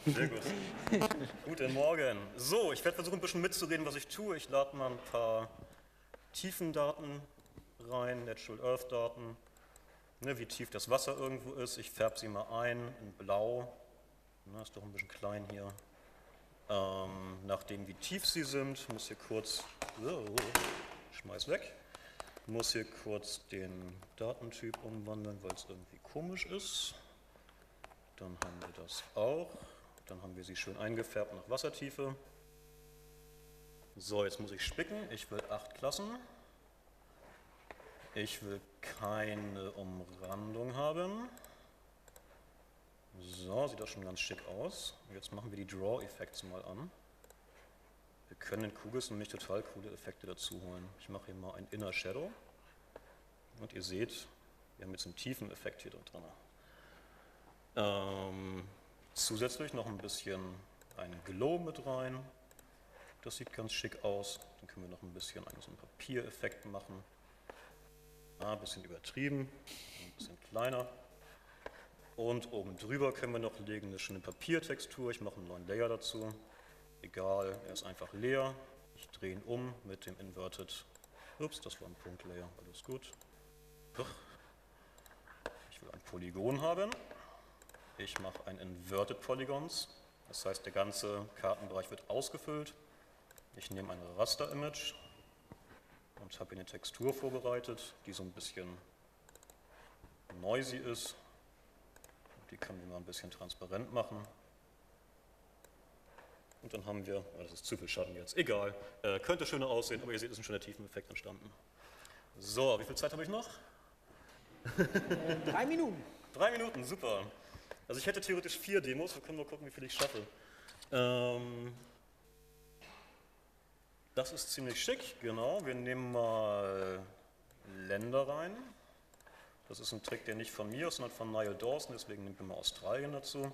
Sehr gut. Guten Morgen. So, ich werde versuchen, ein bisschen mitzureden, was ich tue. Ich lade mal ein paar Tiefendaten rein, Natural Earth Daten, ne, wie tief das Wasser irgendwo ist. Ich färbe sie mal ein in Blau. Na, ist doch ein bisschen klein hier. Nachdem wie tief sie sind, muss hier kurz, schmeiß weg, muss hier kurz den Datentyp umwandeln, weil es irgendwie komisch ist. Dann haben wir das auch. Dann haben wir sie schön eingefärbt nach Wassertiefe. So, jetzt muss ich spicken. Ich will 8 Klassen. Ich will keine Umrandung haben. So, sieht das schon ganz schick aus. Jetzt machen wir die Draw-Effekte mal an. Wir können in QGIS nämlich total coole Effekte dazu holen. Ich mache hier mal ein Inner Shadow. Und ihr seht, wir haben jetzt einen tiefen Effekt hier drin. Zusätzlich noch ein bisschen ein Glow mit rein. Das sieht ganz schick aus. Dann können wir noch ein bisschen so einen Papiereffekt machen. Ein bisschen übertrieben, ein bisschen kleiner. Und oben drüber können wir noch legen eine schöne Papiertextur. Ich mache einen neuen Layer dazu. Egal, er ist einfach leer. Ich drehe ihn um mit dem Inverted. Ups, das war ein Punktlayer, alles gut. Ich will ein Polygon haben. Ich mache ein Inverted Polygons. Das heißt, der ganze Kartenbereich wird ausgefüllt. Ich nehme ein Raster-Image und habe hier eine Textur vorbereitet, die so ein bisschen noisy ist. Die können wir mal ein bisschen transparent machen. Und dann haben wir, das ist zu viel Schatten jetzt, egal, könnte schöner aussehen, aber ihr seht, es ist ein schöner Tiefeneffekt entstanden. So, wie viel Zeit habe ich noch? 3 Minuten. 3 Minuten, super. Also ich hätte theoretisch 4 Demos, wir können mal gucken, wie viel ich schaffe. Das ist ziemlich schick, genau. Wir nehmen mal Länder rein. Das ist ein Trick, der nicht von mir ist, sondern von Niall Dawson, deswegen nehmen wir mal Australien dazu.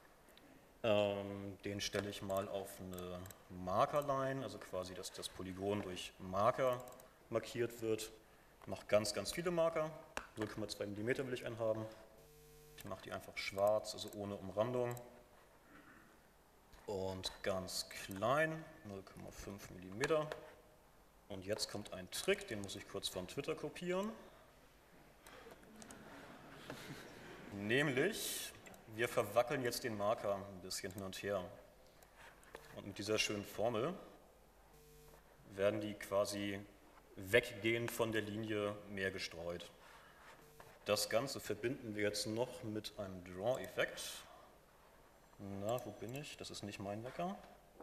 Den stelle ich mal auf eine Markerline, also quasi, dass das Polygon durch Marker markiert wird. Ich mache ganz, ganz viele Marker, 0,2 mm will ich einen haben. Ich mache die einfach schwarz, also ohne Umrandung. Und ganz klein, 0,5 mm. Und jetzt kommt ein Trick, den muss ich kurz von Twitter kopieren. Nämlich, wir verwackeln jetzt den Marker ein bisschen hin und her. Und mit dieser schönen Formel werden die quasi weggehend von der Linie mehr gestreut. Das Ganze verbinden wir jetzt noch mit einem Draw-Effekt. Na, wo bin ich? Das ist nicht mein Wecker.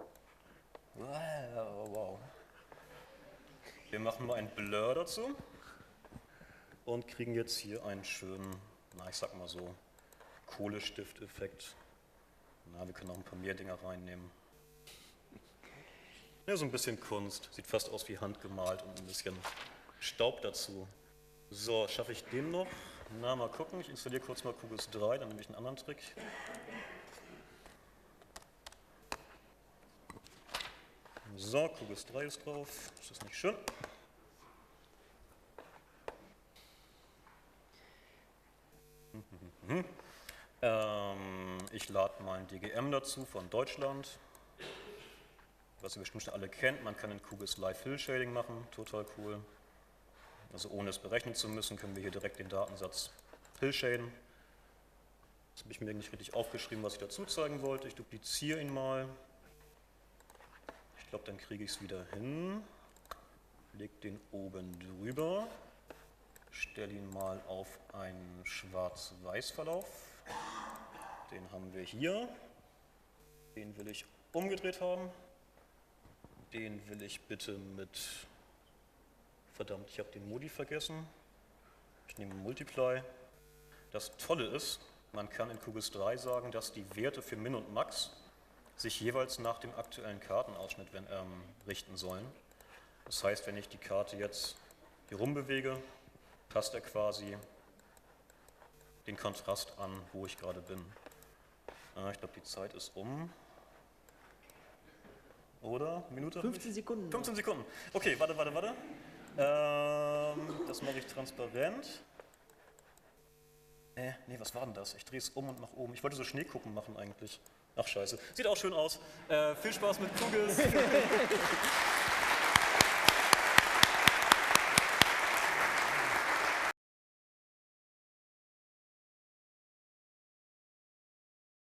Wow. Wir machen mal ein Blur dazu und kriegen jetzt hier einen schönen, na ich sag mal so, Kohlestift-Effekt. Na, wir können auch ein paar mehr Dinger reinnehmen. Ja, so ein bisschen Kunst. Sieht fast aus wie handgemalt und ein bisschen Staub dazu. So, schaffe ich den noch? Na, mal gucken. Ich installiere kurz mal QGIS 3, dann nehme ich einen anderen Trick. So, QGIS 3 ist drauf. Ist das nicht schön? Ich lade mal ein DGM dazu von Deutschland. Was ihr bestimmt schon alle kennt, man kann in QGIS Live Fill Shading machen, total cool. Also ohne es berechnen zu müssen, können wir hier direkt den Datensatz Fill shaden. Das habe ich mir nicht richtig aufgeschrieben, was ich dazu zeigen wollte. Ich dupliziere ihn mal. Ich glaube, dann kriege ich es wieder hin. Leg den oben drüber. Stelle ihn mal auf einen Schwarz-Weiß-Verlauf. Den haben wir hier. Den will ich umgedreht haben. Den will ich bitte mit... Verdammt, ich habe den Modi vergessen. Ich nehme Multiply. Das Tolle ist, man kann in QGIS 3 sagen, dass die Werte für Min und Max sich jeweils nach dem aktuellen Kartenausschnitt richten sollen. Das heißt, wenn ich die Karte jetzt hier rumbewege, passt er quasi den Kontrast an, wo ich gerade bin. Ich glaube, die Zeit ist um. Oder? Minute? 15 Sekunden. 15 Sekunden. Okay, warte. Das mache ich transparent. Nee, was war denn das? Ich drehe es um und nach oben. Ich wollte so Schneekuppen machen eigentlich. Ach scheiße, sieht auch schön aus. Viel Spaß mit QGIS.